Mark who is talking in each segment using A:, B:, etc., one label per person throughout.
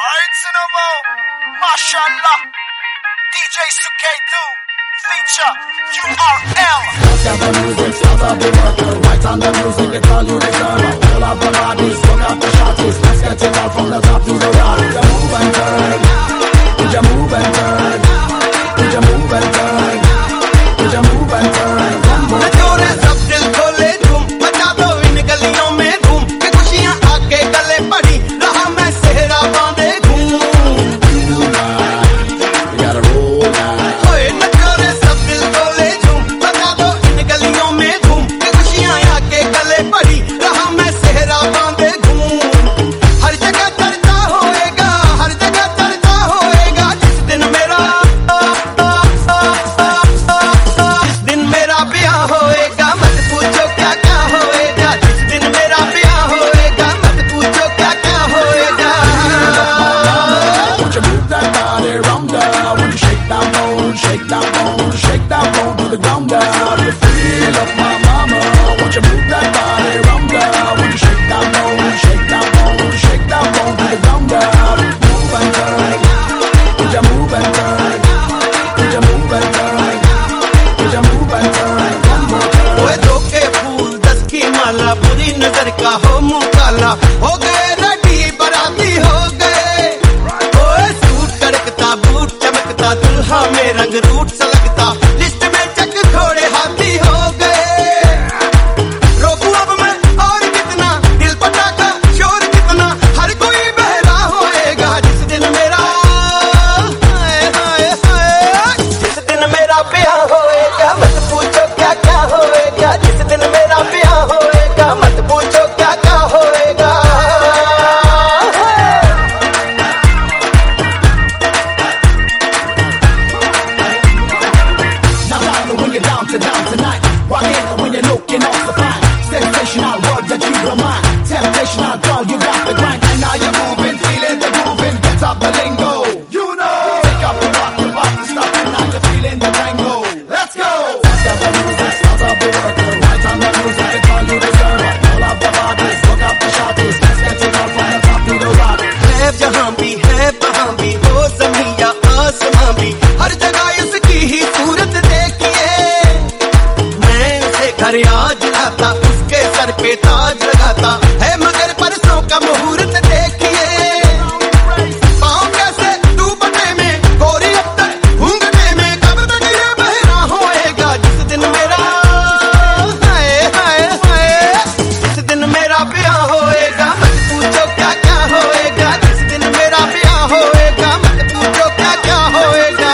A: Alright, Cinema, Mashallah, DJ Suketu, feature URL.
B: Start the music, start up the worker. Right on the music, they call you the drummer. All of the bodies, look up the shotties. Let's get it out from the top to the bottom. Would you move and turn? Would you move and turn? Would you move and turn? Would you move and turn? One more time.
C: सब दिल खोले धूम मचा दो इन गलियों में धूम के खुशियां आके गले पड़ी रहा मैं सेहरा बांधे घूम ओए नचोरे सब दिल खोले धूम मचा दो इन गलियों में धूम के खुशियां आके गले पड़ी रहा मैं सेहरा बांधे घूम हर जगह चर्चा होएगा हर जगह चर्चा होएगा जिस दिन मेरा ब्याह होएगा मत पूछो क्या क्या होएगा जिस दिन मेरा ब्याह होएगा मत पूछो क्या क्या होएगा
B: Won't you move that body round down? Won't you shake that bone, shake that bone, shake that bone to the ground down? You feel up my mama. Won't you move that body round down? Won't you shake that bone, shake that bone, shake that bone to the ground down? Move and turn. Would you move and turn? Would you move and turn? Would you move and turn? One more time.
C: ओए धोखे फूल 10 की माला बुरी नजर का हो मुंह काला हो गए रेडी बराती हो गए ओए सूट कड़कता बूट चमकता दुल्हा में रंग रूट सलगता लिस्ट में चक घोड़े हाथी हो गए रोकू अब मैं और कितना दिल पटाखा शोर कितना हर कोई बहरा होएगा जिस दिन मेरा हाय हाय हाय जिस दिन मेरा ब्याह होएगा मत पूछो क्या क्या होएगा जिस दिन मेरा ब्याह होएगा मत पूछो क्या क्या होएगा
B: Now rather when you're down tonight. Walk in when you're looking off the fine. Sensational words that you don't mind. Temptational girl, you got the grind. And now you're moving, feeling the grooving. Get up the lingo. You know. Take up the rock, you're about to stop. And now you're feeling the tango. Let's go. Start the music, start up the worker. Right on the music, they call you the server. All of the bodies, look up the shotties. Let's get it out from the top to the bottom.
C: है जहां भी है वहां भी हो ज़मीं या आसमां भी हर जगह उसकी ही सूरत देखिए मैं उसे घर आज लाता उसके सर पे ताज लगाता है मगर परसों का मुहूर्त देखिए पाँव कैसे दुपट्टे में गोरी अब तक घूंघटे में कब तक ये बहरा होएगा जिस दिन मेरा हाय हाय हाय जिस दिन मेरा ब्याह होएगा मत पूछो क्या क्या होएगा जिस दिन मेरा ब्याह होएगा मत पूछो क्या क्या होएगा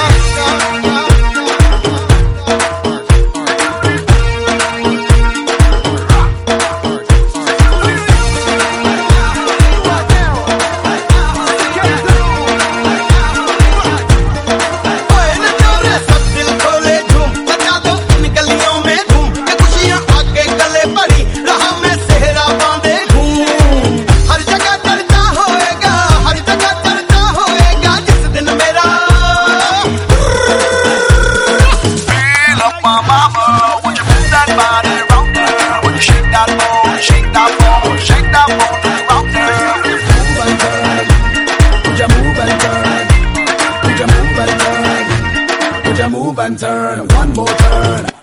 C: ओए नचोरे सब दिल खोले धूम मचा दो इन गलियों में धूम के खुशियां आके गले पड़ी रहा मैं सेहरा बांधे घूम हर जगह चर्चा होएगा हर जगह चर्चा होएगा जिस दिन मेरा
A: Feel up my mama, would you move that body round there? Would you shake that bone, shake that bone, shake that bone to the ground there?
B: Move and turn. Would you move and turn? Would you move and turn? Would you move and turn? One more turn.